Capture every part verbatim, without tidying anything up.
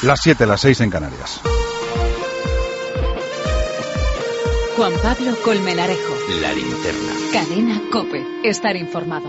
Las siete, las seis en Canarias. Juan Pablo Colmenarejo. La Linterna. Cadena COPE. Estar informado.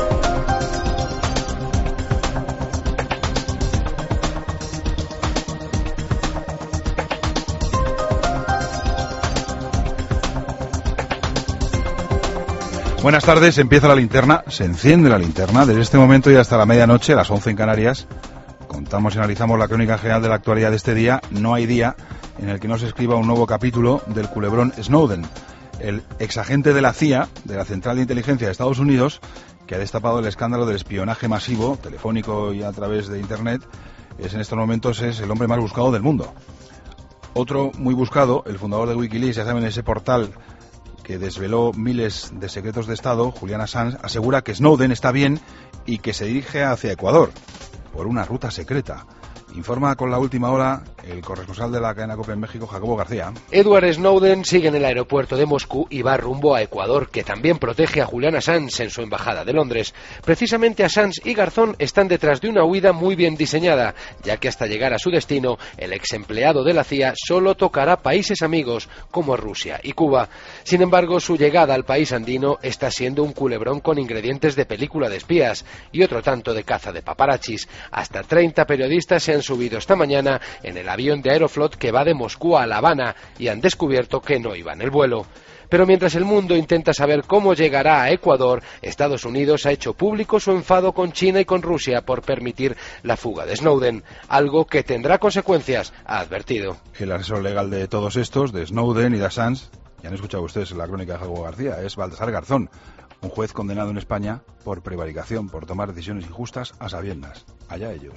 Buenas tardes, empieza la linterna, se enciende la linterna, desde este momento y hasta la medianoche, las once en Canarias, contamos y analizamos la crónica general de la actualidad de este día. No hay día en el que no se escriba un nuevo capítulo del culebrón Snowden, el exagente de la C I A, de la Central de Inteligencia de Estados Unidos, que ha destapado el escándalo del espionaje masivo, telefónico y a través de Internet. Es en estos momentos es el hombre más buscado del mundo. Otro muy buscado, el fundador de Wikileaks, ya saben, ese portal que desveló miles de secretos de Estado, Julian Assange, asegura que Snowden está bien y que se dirige hacia Ecuador por una ruta secreta. Informa con la última hora el corresponsal de la cadena COPE en México, Jacobo García. Edward Snowden sigue en el aeropuerto de Moscú y va rumbo a Ecuador, que también protege a Julian Assange en su embajada de Londres. Precisamente Assange y Garzón están detrás de una huida muy bien diseñada, ya que hasta llegar a su destino, el ex empleado de la C I A solo tocará países amigos como Rusia y Cuba. Sin embargo, su llegada al país andino está siendo un culebrón con ingredientes de película de espías y otro tanto de caza de paparachis. Hasta treinta periodistas se han subido esta mañana en el avión de Aeroflot que va de Moscú a La Habana y han descubierto que no iba en el vuelo. Pero mientras el mundo intenta saber cómo llegará a Ecuador, Estados Unidos ha hecho público su enfado con China y con Rusia por permitir la fuga de Snowden, algo que tendrá consecuencias, ha advertido. El asesor legal de todos estos, de Snowden y de Assange, ya han escuchado ustedes en la crónica de Jacobo García, es Baltasar Garzón, un juez condenado en España por prevaricación, por tomar decisiones injustas a sabiendas. Allá ellos.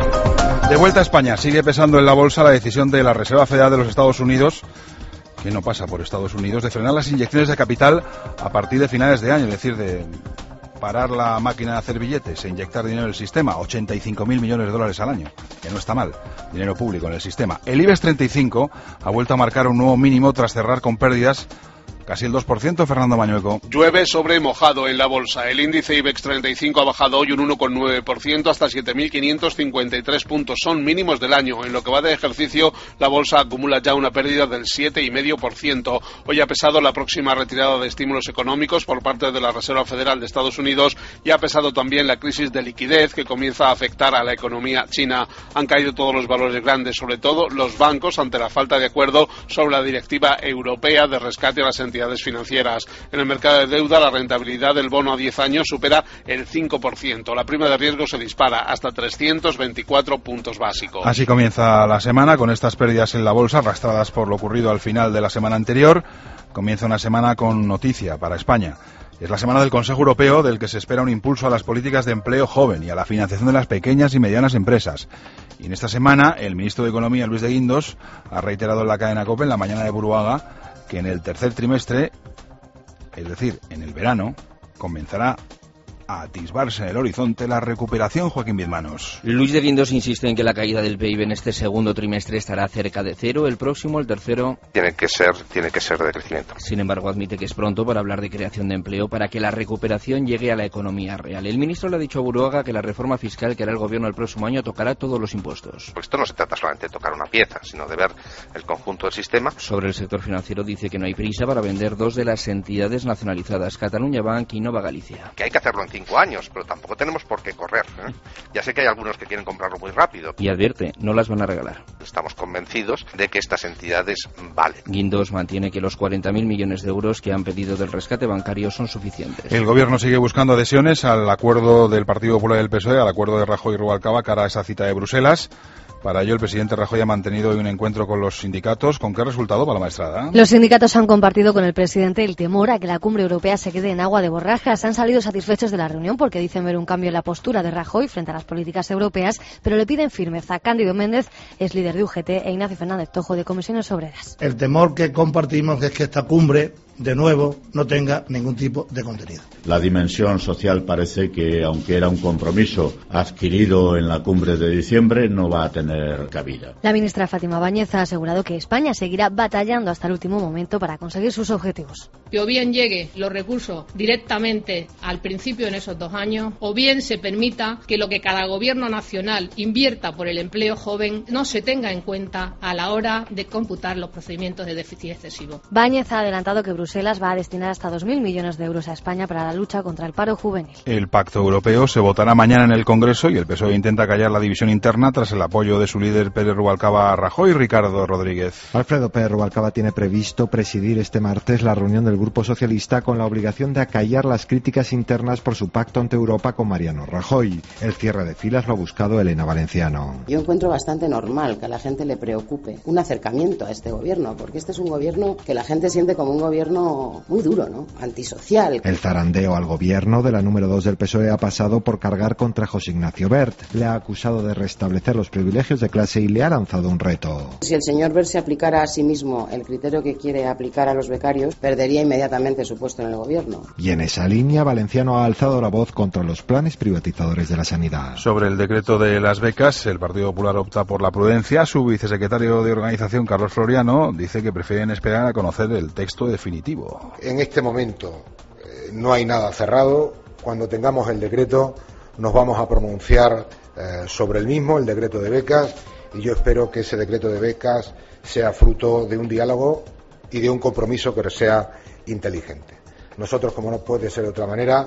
De vuelta a España, sigue pesando en la bolsa la decisión de la Reserva Federal de los Estados Unidos, que no pasa por Estados Unidos, de frenar las inyecciones de capital a partir de finales de año, es decir, de parar la máquina de hacer billetes e inyectar dinero en el sistema, ochenta y cinco mil millones de dólares al año, que no está mal, dinero público en el sistema. El IBEX treinta y cinco ha vuelto a marcar un nuevo mínimo tras cerrar con pérdidas casi el dos por ciento, Fernando Mañueco. Llueve sobre mojado en la bolsa. El índice IBEX treinta y cinco ha bajado hoy un uno coma nueve por ciento hasta siete mil quinientos cincuenta y tres puntos. Son mínimos del año. En lo que va de ejercicio, la bolsa acumula ya una pérdida del siete coma cinco por ciento. Hoy ha pesado la próxima retirada de estímulos económicos por parte de la Reserva Federal de Estados Unidos y ha pesado también la crisis de liquidez que comienza a afectar a la economía china. Han caído todos los valores grandes, sobre todo los bancos, ante la falta de acuerdo sobre la directiva europea de rescate a las entidades financieras. En el mercado de deuda, la rentabilidad del bono a diez años supera el cinco por ciento. La prima de riesgo se dispara hasta trescientos veinticuatro puntos básicos. Así comienza la semana, con estas pérdidas en la bolsa, arrastradas por lo ocurrido al final de la semana anterior. Comienza una semana con noticia para España. Es la semana del Consejo Europeo, del que se espera un impulso a las políticas de empleo joven y a la financiación de las pequeñas y medianas empresas. Y en esta semana, el ministro de Economía, Luis de Guindos, ha reiterado en la cadena COPE, en la mañana de Buruaga, que en el tercer trimestre, es decir, en el verano, comenzará a atisbarse en el horizonte la recuperación. Joaquín Bizmanos. Luis de Guindos insiste en que la caída del P I B en este segundo trimestre estará cerca de cero, el próximo, el tercero... Tiene que ser, tiene que ser de crecimiento. Sin embargo, admite que es pronto para hablar de creación de empleo para que la recuperación llegue a la economía real. El ministro le ha dicho a Buruaga que la reforma fiscal que hará el gobierno el próximo año tocará todos los impuestos. Pues esto no se trata solamente de tocar una pieza, sino de ver el conjunto del sistema. Sobre el sector financiero dice que no hay prisa para vender dos de las entidades nacionalizadas, Catalunya Bank y Nova Galicia. Que hay que hacerlo en cinco años, pero tampoco tenemos por qué correr, ¿eh? Ya sé que hay algunos que quieren comprarlo muy rápido. Y advierte, no las van a regalar. Estamos convencidos de que estas entidades valen. Guindos mantiene que los cuarenta mil millones de euros que han pedido del rescate bancario son suficientes. El gobierno sigue buscando adhesiones al acuerdo del Partido Popular y del P S O E, al acuerdo de Rajoy y Rubalcaba cara a esa cita de Bruselas. Para ello, el presidente Rajoy ha mantenido hoy un encuentro con los sindicatos. ¿Con qué resultado, Paloma Estrada? Los sindicatos han compartido con el presidente el temor a que la cumbre europea se quede en agua de borrajas. Han salido satisfechos de la reunión porque dicen ver un cambio en la postura de Rajoy frente a las políticas europeas, pero le piden firmeza. Cándido Méndez es líder de U G T e Ignacio Fernández Tojo de Comisiones Obreras. El temor que compartimos es que esta cumbre de nuevo, no tenga ningún tipo de contenido. La dimensión social parece que, aunque era un compromiso adquirido en la cumbre de diciembre, no va a tener cabida. La ministra Fátima Báñez ha asegurado que España seguirá batallando hasta el último momento para conseguir sus objetivos. Que o bien llegue los recursos directamente al principio en esos dos años, o bien se permita que lo que cada gobierno nacional invierta por el empleo joven no se tenga en cuenta a la hora de computar los procedimientos de déficit excesivo. Báñez ha adelantado que Bruselas va a destinar hasta dos mil millones de euros a España para la lucha contra el paro juvenil. El Pacto Europeo se votará mañana en el Congreso y el P S O E intenta callar la división interna tras el apoyo de su líder Pérez Rubalcaba a Rajoy. Ricardo Rodríguez. Alfredo Pérez Rubalcaba tiene previsto presidir este martes la reunión del Grupo Socialista con la obligación de acallar las críticas internas por su pacto ante Europa con Mariano Rajoy. El cierre de filas lo ha buscado Elena Valenciano. Yo encuentro bastante normal que a la gente le preocupe un acercamiento a este gobierno, porque este es un gobierno que la gente siente como un gobierno muy duro, ¿no? Antisocial. El zarandeo al gobierno de la número dos del P S O E ha pasado por cargar contra José Ignacio Wert. Le ha acusado de restablecer los privilegios de clase y le ha lanzado un reto. Si el señor Wert se aplicara a sí mismo el criterio que quiere aplicar a los becarios, perdería inmediatamente su puesto en el gobierno. Y en esa línea, Valenciano ha alzado la voz contra los planes privatizadores de la sanidad. Sobre el decreto de las becas, el Partido Popular opta por la prudencia. Su vicesecretario de organización, Carlos Floriano, dice que prefieren esperar a conocer el texto definitivo. En este momento eh, no hay nada cerrado. Cuando tengamos el decreto nos vamos a pronunciar eh, sobre el mismo, el decreto de becas, y yo espero que ese decreto de becas sea fruto de un diálogo y de un compromiso que sea inteligente. Nosotros, como no puede ser de otra manera,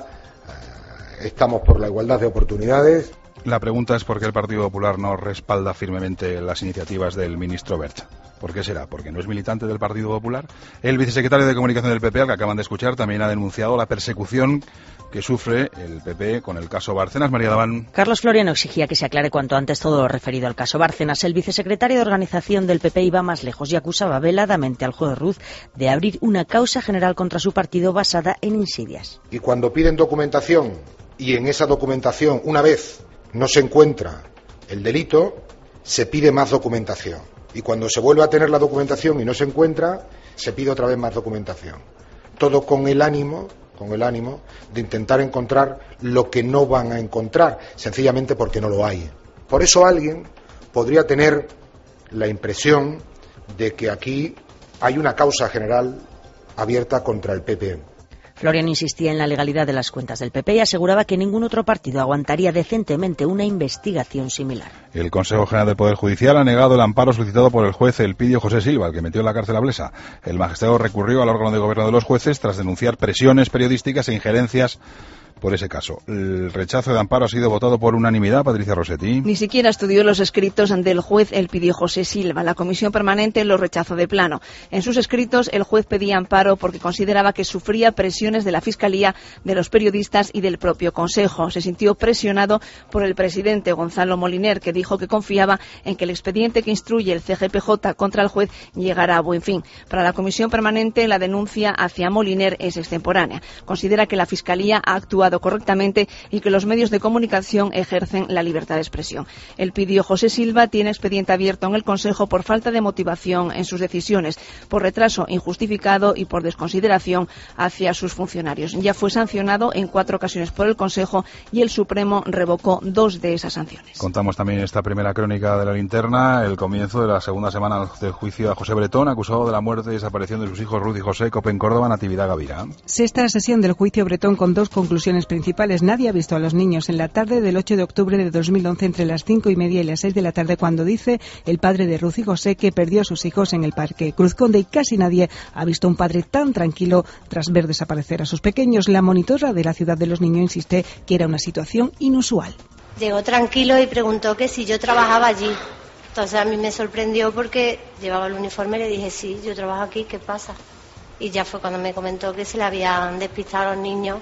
eh, estamos por la igualdad de oportunidades. La pregunta es por qué el Partido Popular no respalda firmemente las iniciativas del ministro Wert. ¿Por qué será? ¿Porque no es militante del Partido Popular? El vicesecretario de Comunicación del P P, al que acaban de escuchar, también ha denunciado la persecución que sufre el P P con el caso Bárcenas. María Daván. Carlos Floriano exigía que se aclare cuanto antes todo lo referido al caso Bárcenas. El vicesecretario de Organización del P P iba más lejos y acusaba veladamente al juez Ruz de abrir una causa general contra su partido basada en insidias. Y cuando piden documentación y en esa documentación, una vez no se encuentra el delito, se pide más documentación. Y cuando se vuelve a tener la documentación y no se encuentra, se pide otra vez más documentación. Todo con el ánimo, con el ánimo de intentar encontrar lo que no van a encontrar, sencillamente porque no lo hay. Por eso alguien podría tener la impresión de que aquí hay una causa general abierta contra el P P. Floriano insistía en la legalidad de las cuentas del P P y aseguraba que ningún otro partido aguantaría decentemente una investigación similar. El Consejo General del Poder Judicial ha negado el amparo solicitado por el juez Elpidio José Silva, el que metió en la cárcel a Blesa. El magistrado recurrió al órgano de gobierno de los jueces tras denunciar presiones periodísticas e injerencias por ese caso. El rechazo de amparo ha sido votado por unanimidad. Patricia Rossetti. Ni siquiera estudió los escritos del juez Elpidio José Silva. La comisión permanente lo rechazó de plano. En sus escritos, el juez pedía amparo porque consideraba que sufría presiones de la Fiscalía, de los periodistas y del propio Consejo. Se sintió presionado por el presidente Gonzalo Moliner, que dijo que confiaba en que el expediente que instruye el C G P J contra el juez llegara a buen fin. Para la comisión permanente, la denuncia hacia Moliner es extemporánea. Considera que la Fiscalía ha actuado correctamente y que los medios de comunicación ejercen la libertad de expresión. Elpidio José Silva tiene expediente abierto en el Consejo por falta de motivación en sus decisiones, por retraso injustificado y por desconsideración hacia sus funcionarios. Ya fue sancionado en cuatro ocasiones por el Consejo y el Supremo revocó dos de esas sanciones. Contamos también en esta primera crónica de la linterna el comienzo de la segunda semana del juicio a José Bretón, acusado de la muerte y desaparición de sus hijos Ruth y José, Cope en Córdoba, Natividad Gavira. Sexta sesión del juicio Bretón con dos conclusiones principales. Nadie ha visto a los niños en la tarde del ocho de octubre de dos mil once entre las cinco y media y las seis de la tarde, cuando dice el padre de Ruth y José que perdió a sus hijos en el parque Cruzconde, y casi nadie ha visto a un padre tan tranquilo tras ver desaparecer a sus pequeños. La monitora de la ciudad de los niños insiste que era una situación inusual. Llegó tranquilo y preguntó que si yo trabajaba allí. Entonces a mí me sorprendió porque llevaba el uniforme y le dije, sí, yo trabajo aquí, ¿qué pasa? Y ya fue cuando me comentó que se le habían despistado a los niños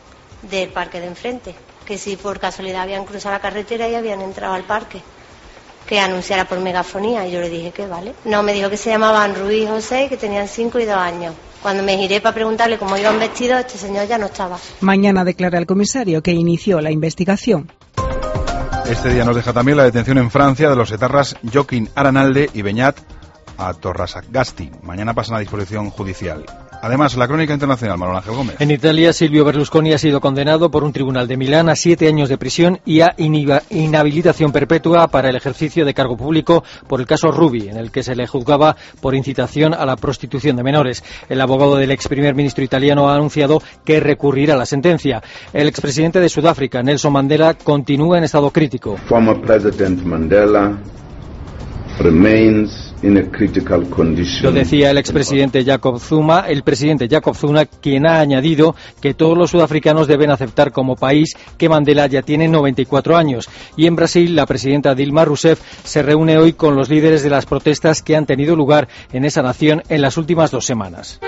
del parque de enfrente, que si por casualidad habían cruzado la carretera y habían entrado al parque, que anunciara por megafonía. Y yo le dije que vale. No, me dijo que se llamaban Ruiz y José y que tenían cinco y dos años. Cuando me giré para preguntarle cómo iban vestidos, este señor ya no estaba. Mañana declara el comisario que inició la investigación. Este día nos deja también la detención en Francia de los etarras Joaquín Aranalde y Beñat a Torrasagasti. Mañana pasan a disposición judicial. Además, la crónica internacional, Manuel Ángel Gómez. En Italia, Silvio Berlusconi ha sido condenado por un tribunal de Milán a siete años de prisión y a inhabilitación perpetua para el ejercicio de cargo público por el caso Ruby, en el que se le juzgaba por incitación a la prostitución de menores. El abogado del ex primer ministro italiano ha anunciado que recurrirá a la sentencia. El expresidente de Sudáfrica, Nelson Mandela, continúa en estado crítico. Former President Mandela remains in a critical condition. Lo decía el expresidente Jacob Zuma, el presidente Jacob Zuma, quien ha añadido que todos los sudafricanos deben aceptar como país que Mandela ya tiene noventa y cuatro años. Y en Brasil, la presidenta Dilma Rousseff se reúne hoy con los líderes de las protestas que han tenido lugar en esa nación en las últimas dos semanas.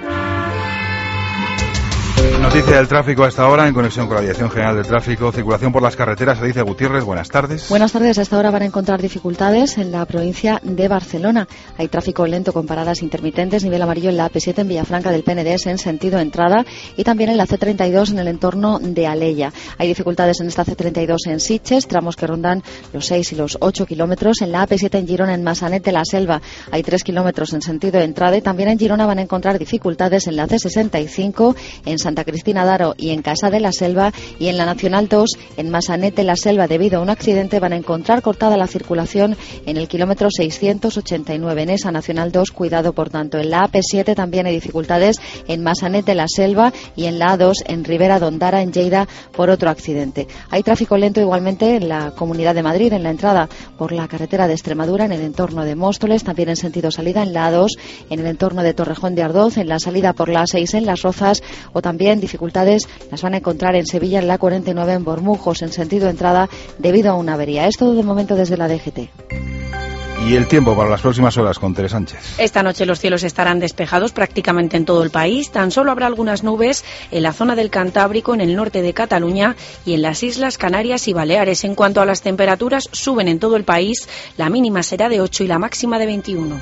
Noticia del tráfico a esta hora en conexión con la Dirección General del Tráfico. Circulación por las carreteras. Alicia Gutiérrez, buenas tardes. Buenas tardes. A esta hora van a encontrar dificultades en la provincia de Barcelona. Hay tráfico lento con paradas intermitentes, nivel amarillo en la A P siete en Villafranca del Penedès en sentido entrada y también en la C treinta y dos en el entorno de Alella. Hay dificultades en esta C treinta y dos en Sitges, tramos que rondan los seis y los ocho kilómetros. En la A P siete en Girona, en Massanet de la Selva, hay tres kilómetros en sentido entrada y también en Girona van a encontrar dificultades en la C sesenta y cinco en Santa Cristina d'Aro y en Casa de la Selva, y en la Nacional dos en Massanet de la Selva debido a un accidente van a encontrar cortada la circulación en el kilómetro seiscientos ochenta y nueve en esa Nacional dos. Cuidado, por tanto. En la A P siete también hay dificultades en Massanet de la Selva y en la A dos en Ribera d'Ondara en Lleida por otro accidente. Hay tráfico lento igualmente en la Comunidad de Madrid en la entrada por la carretera de Extremadura en el entorno de Móstoles, también en sentido salida en la A dos en el entorno de Torrejón de Ardoz, en la salida por la A seis en Las Rozas, o también dificultades las van a encontrar en Sevilla en la cuarenta y nueve en Bormujos en sentido entrada debido a una avería. Es todo de momento desde la D G T. Y el tiempo para las próximas horas con Tere Sánchez. Esta noche los cielos estarán despejados prácticamente en todo el país. Tan solo habrá algunas nubes en la zona del Cantábrico, en el norte de Cataluña y en las Islas Canarias y Baleares. En cuanto a las temperaturas, suben en todo el país. La mínima será de ocho y la máxima de veintiuno.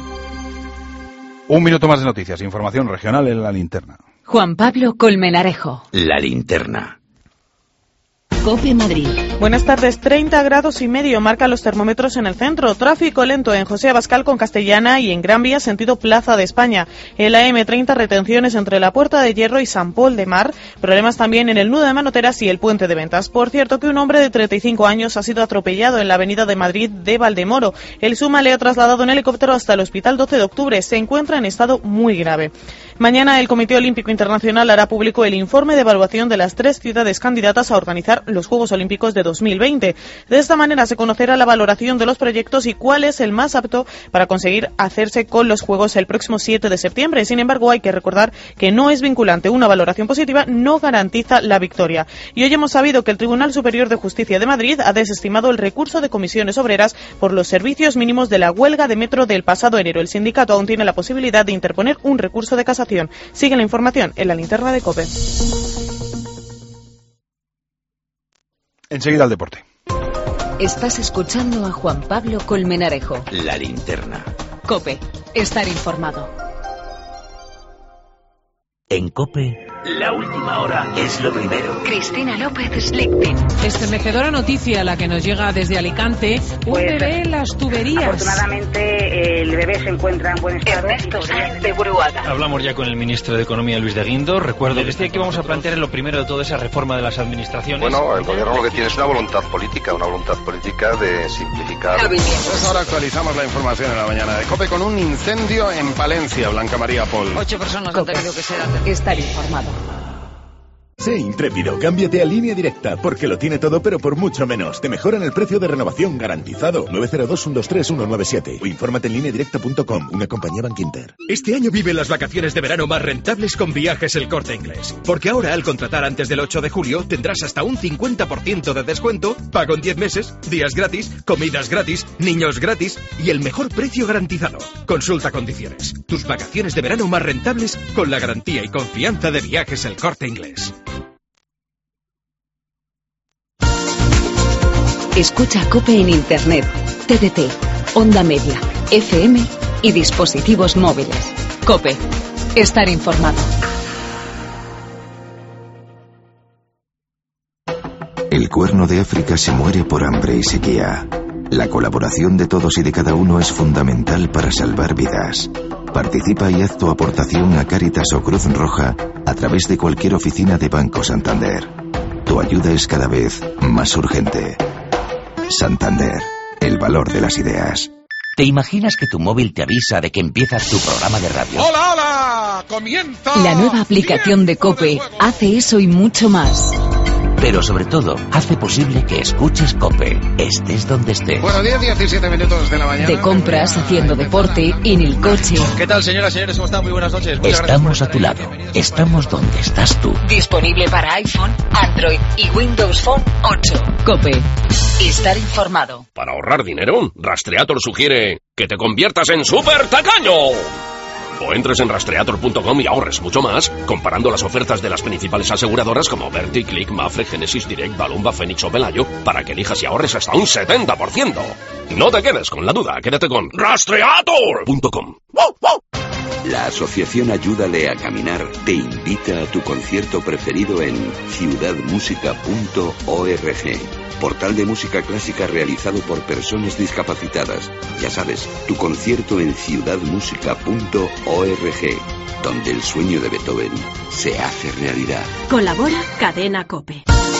Un minuto más de noticias. Información regional en la linterna. Juan Pablo Colmenarejo. La linterna. COPE Madrid. Buenas tardes. treinta grados y medio marcan los termómetros en el centro. Tráfico lento en José Abascal con Castellana y en Gran Vía sentido Plaza de España. En la M treinta retenciones entre la Puerta de Hierro y San Pol de Mar. Problemas también en el nudo de Manoteras y el Puente de Ventas. Por cierto, que un hombre de treinta y cinco años ha sido atropellado en la avenida de Madrid de Valdemoro. El SUMA le ha trasladado en helicóptero hasta el Hospital doce de octubre. Se encuentra en estado muy grave. Mañana el Comité Olímpico Internacional hará público el informe de evaluación de las tres ciudades candidatas a organizar los Juegos Olímpicos de dos mil veinte. De esta manera se conocerá la valoración de los proyectos y cuál es el más apto para conseguir hacerse con los Juegos el próximo siete de septiembre. Sin embargo, hay que recordar que no es vinculante. Una valoración positiva no garantiza la victoria. Y hoy hemos sabido que el Tribunal Superior de Justicia de Madrid ha desestimado el recurso de comisiones obreras por los servicios mínimos de la huelga de metro del pasado enero. El sindicato aún tiene la posibilidad de interponer un recurso de casación. Sigue la información en la linterna de COPE. Enseguida al deporte. Estás escuchando a Juan Pablo Colmenarejo. La linterna. COPE. Estar informado. En COPE, la última hora es lo primero. Cristina López Slichting. Estremecedora noticia la que nos llega desde Alicante. Un Pues, bebé en las tuberías. Afortunadamente el bebé se encuentra en buen estado. Ernesto Sáenz de Buruaga. Hablamos ya con el ministro de Economía, Luis de Guindos. Recuerdo que decía que vamos a plantear lo primero de todo esa reforma de las administraciones. Bueno, el gobierno lo que tiene es una voluntad política, una voluntad política de simplificar. Pues ahora actualizamos la información en la mañana de COPE con un incendio en Palencia, Blanca María Pol. Ocho personas han tenido que ser atendidas. Estar informado. Sé intrépido, cámbiate a Línea Directa, porque lo tiene todo pero por mucho menos. Te mejoran el precio de renovación garantizado. nueve cero dos, uno dos tres, uno nueve siete o infórmate en línea directa punto com, una compañía Bankinter. Este año vive las vacaciones de verano más rentables con Viajes El Corte Inglés. Porque ahora al contratar antes del ocho de julio tendrás hasta un cincuenta por ciento de descuento, pago en diez meses, días gratis, comidas gratis, niños gratis y el mejor precio garantizado. Consulta condiciones. Tus vacaciones de verano más rentables con la garantía y confianza de Viajes El Corte Inglés. Escucha COPE en Internet, T D T, Onda Media, F M y dispositivos móviles. COPE. Estar informado. El Cuerno de África se muere por hambre y sequía. La colaboración de todos y de cada uno es fundamental para salvar vidas. Participa y haz tu aportación a Cáritas o Cruz Roja a través de cualquier oficina de Banco Santander. Tu ayuda es cada vez más urgente. Santander, el valor de las ideas. ¿Te imaginas que tu móvil te avisa de que empiezas tu programa de radio? ¡Hola, hola! ¡Comienza! La nueva aplicación de COPE hace eso y mucho más. Pero sobre todo, hace posible que escuches COPE, estés donde estés. Bueno, diez, diecisiete minutos de la mañana. De compras, haciendo deporte, en el coche. ¿Qué tal, señoras y señores? ¿Cómo están? Muy buenas noches. Muchas Estamos a tu lado. Estamos donde estás tú. Disponible para iPhone, Android y Windows Phone ocho. COPE. Estar informado. Para ahorrar dinero, Rastreator sugiere que te conviertas en super tacaño. O entres en rastreator punto com y ahorres mucho más, comparando las ofertas de las principales aseguradoras como Berti, Click, Mafre, Genesis Direct, Balumba, Fénix o Pelayo, para que elijas y ahorres hasta un setenta por ciento. No te quedes con la duda, quédate con rastreator punto com. La asociación Ayúdale a Caminar te invita a tu concierto preferido en ciudad música punto org, portal de música clásica realizado por personas discapacitadas. Ya sabes, tu concierto en ciudad música punto org, donde el sueño de Beethoven se hace realidad. Colabora Cadena COPE.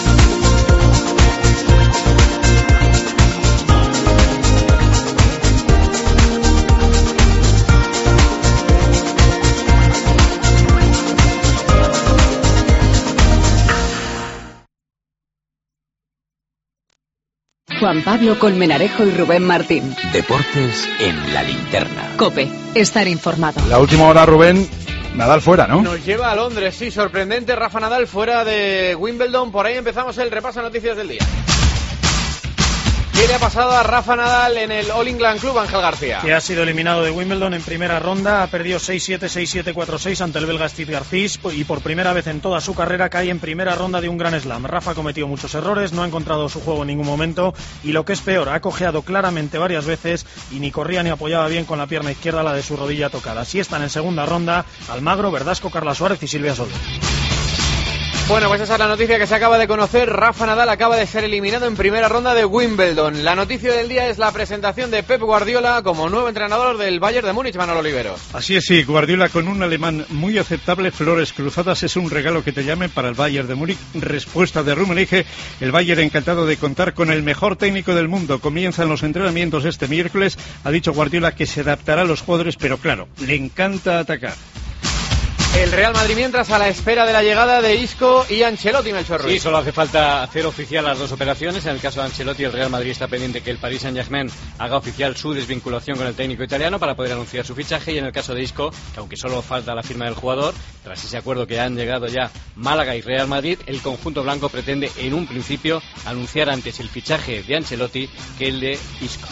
Juan Pablo Colmenarejo y Rubén Martín. Deportes en la linterna. COPE. Estar informado. La última hora, Rubén. Nadal fuera, ¿no? Nos lleva a Londres, sí, sorprendente. Rafa Nadal fuera de Wimbledon. Por ahí empezamos el repaso de noticias del día. ¿Qué le ha pasado a Rafa Nadal en el All England Club, Ángel García? Que ha sido eliminado de Wimbledon en primera ronda, ha perdido seis siete, seis siete, cuatro seis ante el belga Steve Garcís y por primera vez en toda su carrera cae en primera ronda de un Grand Slam. Rafa ha cometido muchos errores, no ha encontrado su juego en ningún momento y lo que es peor, ha cojeado claramente varias veces y ni corría ni apoyaba bien con la pierna izquierda la de su rodilla tocada. Así están en segunda ronda Almagro, Verdasco, Carla Suárez y Silvia Soler. Bueno, pues esa es la noticia que se acaba de conocer. Rafa Nadal acaba de ser eliminado en primera ronda de Wimbledon. La noticia del día es la presentación de Pep Guardiola como nuevo entrenador del Bayern de Múnich, Manolo Oliveros. Así es, sí, Guardiola con un alemán muy aceptable, flores cruzadas, es un regalo que te llamen para el Bayern de Múnich. Respuesta de Rummenigge, el Bayern encantado de contar con el mejor técnico del mundo. Comienzan los entrenamientos este miércoles, ha dicho Guardiola que se adaptará a los jugadores, pero claro, le encanta atacar. El Real Madrid mientras a la espera de la llegada de Isco y Ancelotti, Melchor Ruiz. Sí, solo hace falta hacer oficial las dos operaciones. En el caso de Ancelotti, el Real Madrid está pendiente que el Paris Saint-Germain haga oficial su desvinculación con el técnico italiano para poder anunciar su fichaje. Y en el caso de Isco, que aunque solo falta la firma del jugador, tras ese acuerdo que han llegado ya Málaga y Real Madrid, el conjunto blanco pretende en un principio anunciar antes el fichaje de Ancelotti que el de Isco.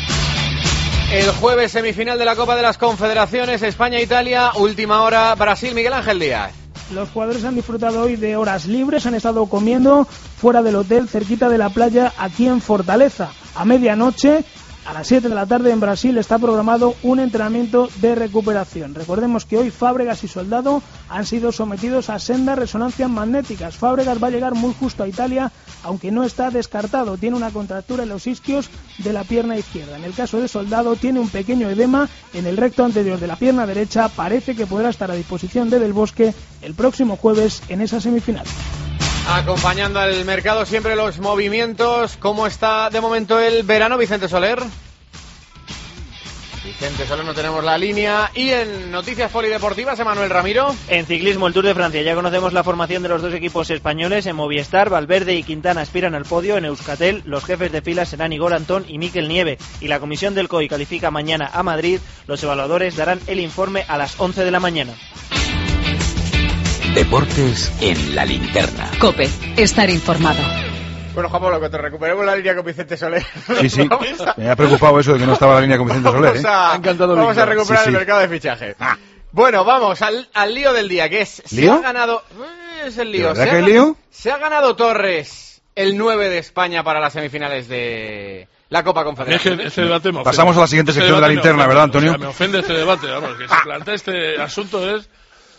El jueves, semifinal de la Copa de las Confederaciones, España-Italia, última hora, Brasil, Miguel Ángel Díaz. Los jugadores han disfrutado hoy de horas libres, han estado comiendo fuera del hotel, cerquita de la playa, aquí en Fortaleza. A medianoche, a las siete de la tarde en Brasil, está programado un entrenamiento de recuperación. Recordemos que hoy Fábregas y Soldado han sido sometidos a sendas resonancias magnéticas. Fábregas va a llegar muy justo a Italia, aunque no está descartado. Tiene una contractura en los isquios de la pierna izquierda. En el caso de Soldado, tiene un pequeño edema en el recto anterior de la pierna derecha. Parece que podrá estar a disposición de Del Bosque el próximo jueves en esa semifinal. Acompañando al mercado siempre los movimientos. ¿Cómo está de momento el verano, Vicente Soler? Vicente Soler, no tenemos la línea. Y en noticias polideportivas, Emanuel Ramiro. En ciclismo, el Tour de Francia. Ya conocemos la formación de los dos equipos españoles. En Movistar, Valverde y Quintana aspiran al podio. En Euskaltel, los jefes de fila serán Igor Antón y Mikel Nieve. Y la comisión del C O I califica mañana a Madrid. Los evaluadores darán el informe a las once de la mañana. Deportes en la linterna. COPE. Estar informado. Bueno, Juan Pablo, que te recuperemos la línea con Vicente Soler. Sí, sí. Me ha preocupado eso de que no estaba la línea con Vicente Soler. ¿eh? Vamos a, encantado vamos a recuperar sí, sí. el mercado de fichaje. Ah. Bueno, vamos al, al lío del día, que es... ¿Lío? Se ha ganado... Es el lío. ¿Verdad se que ha, hay lío? Se ha ganado Torres el nueve de España para las semifinales de... la Copa Confederaciones. Es que este debate me ofende. Pasamos a la siguiente sección este de la linterna, ¿verdad, Antonio? O sea, me ofende este debate, vamos, que se plantea este asunto es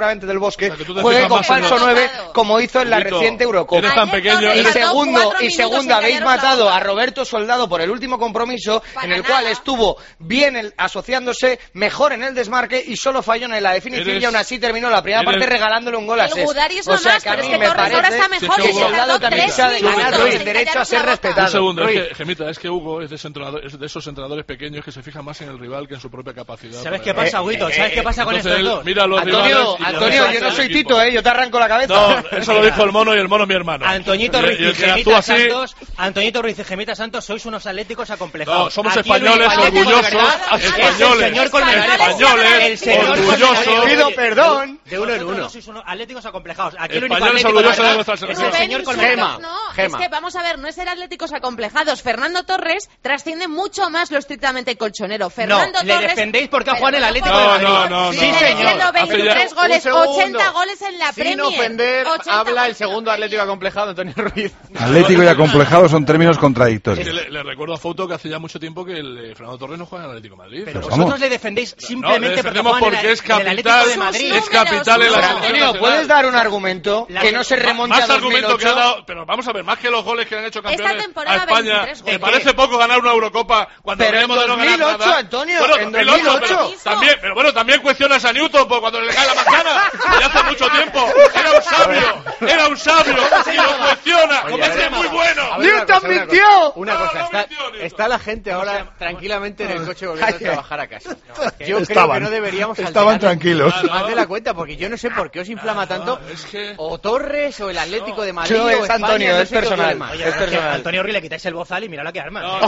seguramente Del Bosque, O sea, que tú te juegue fijas con más en falso lo- nueve como hizo en la Dieguito, reciente Eurocopa. eres tan pequeño, Y eres- segundo, y segundo habéis matado a Roberto Soldado por el último compromiso, en el cual estuvo bien el- asociándose, mejor en el desmarque y solo falló en la definición Eres- y aún así terminó la primera eres- parte regalándole un gol a El Ses. Gudari es O lo sea más, que a pero mí es que me Torres ahora parece está mejor, que que se Soldado tardó también tres se ha de minutos ganar en el derecho a ser callarse la boca. respetado. Un segundo, Ruiz. es que, Gemita, es que Hugo es de, ese entrenador- es de esos entrenadores pequeños que se fijan más en el rival que en su propia capacidad. ¿Sabes ¿Sabes qué pasa, Huito? ¿Sabes qué pasa con estos dos? Mira los Antonio, Antonio, yo no soy Tito, ¿eh? Yo te arranco la cabeza. No, eso lo dijo el mono y el mono mi hermano. Antoñito Ruiz y Gemita Santos, Antoñito Ruiz y Gemita Santos, sois unos atléticos acomplejados. No, somos españoles orgullosos, españoles, españoles, orgullosos. Pido perdón. De uno en uno. Sois unos atléticos acomplejados. Aquí el único Españoles atlético orgullosos de de nuestra verdad es selección. el señor Ven, Colmenares. no, Gema. es que vamos a ver, no es ser atléticos acomplejados. Fernando Torres trasciende mucho más lo estrictamente colchonero. Fernando No, le Torres... defendéis porque ha jugado en el Pero Atlético no, de Madrid. no, no, Sí, no. señor. veintitrés goles, Un segundo. ochenta goles en la Sin Premier. ofender, ochenta habla el goles en la segundo Premier. Atlético acomplejado, Antonio Ruiz. Atlético y acomplejado son términos Es contradictorios. que le, le recuerdo a Fouto que hace ya mucho tiempo que el eh, Fernando Torres no juega en el Atlético de Madrid. Pero Pero vosotros vamos. le defendéis No, le simplemente porque defendemos juegan en porque el- es en el Atlético capital, de Madrid. es capital en la Pero, selección Antonio, nacional. ¿puedes dar un argumento La- que no se remonte Más a argumento que ha dos mil ocho? dado, pero vamos a ver, más que los goles que han hecho campeones temporada a España, veintitrés ¿te goles. parece poco ganar una Eurocopa cuando Pero en veníamos de no dos mil ganar ocho, nada? Antonio, Bueno, en dos mil ocho, dos mil ocho. pero también, pero bueno, también cuestionas a Newton por cuando le cae la manzana, y hace mucho tiempo, era un sabio, era un sabio, y lo cuestiona, Oye, como a es ver, que es muy a bueno. ver, una ¡Newton cosa, una mintió! cosa. Una No, cosa, no está, mintió Newton. está la gente ahora tranquilamente en el coche volviendo a trabajar a casa. Yo creo Estaban. que no deberíamos Estaban alterar tranquilos. más de la cuenta, porque yo no sé por qué os inflama tanto Es que... o Torres o el Atlético de Madrid No, o es España, Antonio, no es sé qué os duele personal. más. Oye, Es es que personal. a Antonio Ruiz le quitáis el bozal y mira lo que arma. No, no,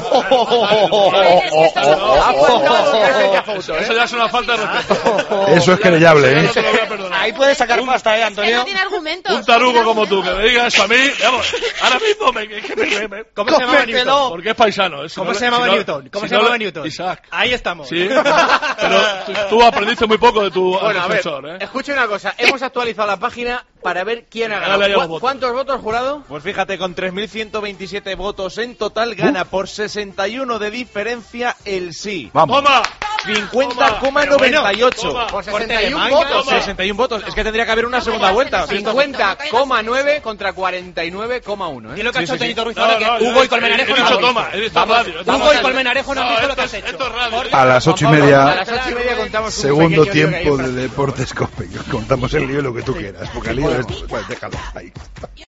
no, no, Es que esto es un poco- Ha faltado que hace ya Fouto, Eso, ¿eh? eso ya es una falta de respeto. Eso es querellable, Eso ¿eh? no te lo voy a perdonar. Ahí puedes sacar pasta, ¿eh, Es que Antonio? no tiene argumentos. Un tarugo no tiene como tú, que argumentos. me diga eso a mí, vamos, ahora mismo me, que me, me, me- ¿Cómo se llamaba Cómetelo. Newton? porque es paisano. ¿eh? Si ¿Cómo no se le- llamaba si no- Newton? ¿Cómo si se no llamaba le- Newton? Isaac. Ahí estamos. Sí, pero tú, tú aprendiste muy poco de tu Bueno, a ver, profesor, ¿eh? escucha una cosa. Hemos actualizado la página para ver quién ha Dale ganado. ahí a los ¿Cu- votos. ¿Cuántos votos, jurado? Pues fíjate, con tres mil ciento veintisiete votos en total, gana por sesenta y uno de diferencia el sí. Vamos. ¡Toma! cincuenta coma noventa y ocho. Toma. Por Corte sesenta y de uno manga, votos. toma. sesenta y uno votos. Es que tendría que haber una segunda vuelta. cincuenta coma nueve contra cuarenta y nueve coma uno. Y ¿eh? lo que ha Sí, hecho sí, sí. Antonito Ruiz No, ahora, no, que yo Hugo he- y Colmenarejo he no dicho han visto. toma, he dicho Vamos, radio. vamos Hugo y al- Colmenarejo no han No, visto lo esto que has es- hecho. esto es radio. A las ocho y A media, las ocho y media contamos un segundo pequeño lío que hay tiempo en de Deportes Cope. Contamos el lío lo que tú quieras, porque el lío es... Pues déjalo ahí.